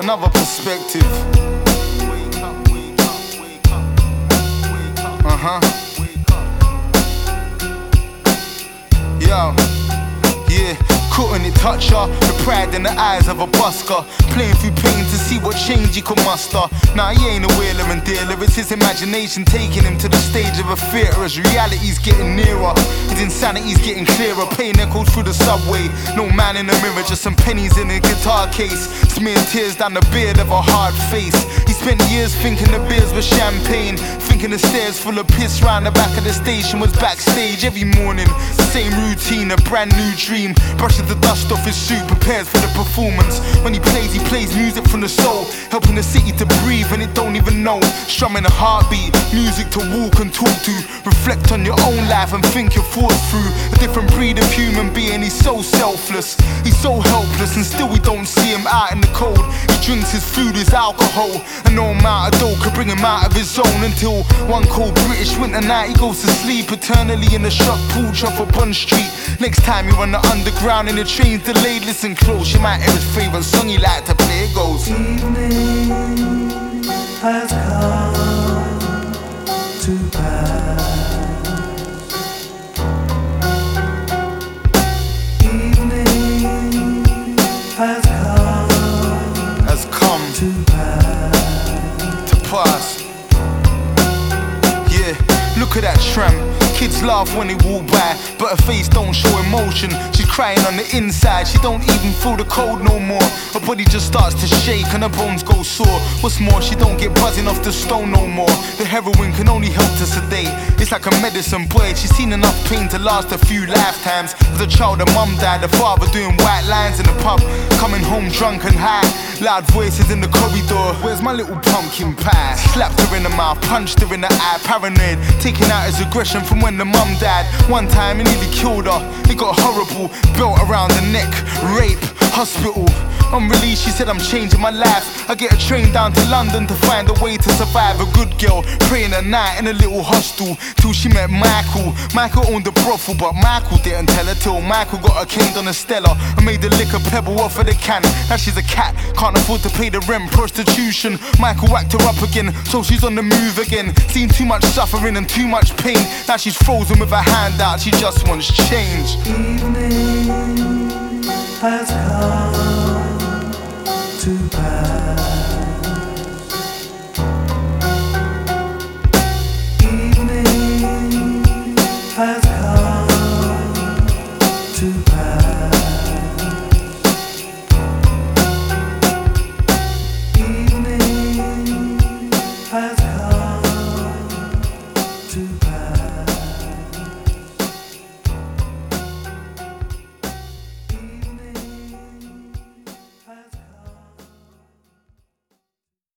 another perspective. Yo, yeah, couldn't it touch her? The pride in the eyes of a busker, playing through pain to see what change he could muster. Nah, he ain't a wheeler and dealer, it's his imagination taking him to the stage of a theatre. As reality's getting nearer, his insanity's getting clearer. Pain echoes through the subway, no man in the mirror, just some pennies in a guitar case, smearing tears down the beard of a hard face. He spent years thinking the beers were champagne, thinking the stairs full of piss round the back of the station was backstage. Every morning, the same routine, a brand new dream. Brushes the dust off his suit, prepares for the performance. When he plays music from the soul, helping the city to breathe and it don't even know. Strumming a heartbeat, music to walk and talk to. Reflect on your own life and think your thoughts through. A different breed of human being, he's so selfless, he's so helpless, and still we don't see him out in the cold. He drinks his food, his alcohol, and no amount of dough could bring him out of his zone. Until one cold British winter night he goes to sleep eternally in the shop porch off a Bond Street. Next time you're on the underground and the train's delayed, listen close, you might hear his favourite song he like to play. It goes, evening has come to pass. Evening has come to pass. Yeah, look at that tramp. Kids laugh when they walk by, but her face don't show emotion. She's crying on the inside, she don't even feel the cold no more. Her body just starts to shake and her bones go sore. What's more, she don't get buzzing off the stone no more. The heroin can only help to sedate, it's like a medicine boy. She's seen enough pain to last a few lifetimes. As a child, her mum died, her father doing white lines in the pub, coming home drunk and high. Loud voices in the corridor, where's my little pumpkin pie? Slapped her in the mouth, punched her in the eye. Paranoid, taking out his aggression from when the mum died. One time he nearly killed her, it got horrible. Belt around the neck, rape, hospital. On release she said I'm changing my life. I get a train down to London to find a way to survive. A good girl, praying at night in a little hostel, till she met Michael. Michael owned the brothel, but Michael didn't tell her till Michael got her caned on a Stella and made the liquor pebble off of the can. Now she's a cat, can't afford to pay the rent, prostitution. Michael whacked her up again, so she's on the move again. Seen too much suffering and too much pain, now she's frozen with her hand out, she just wants change. Evening has come to pass.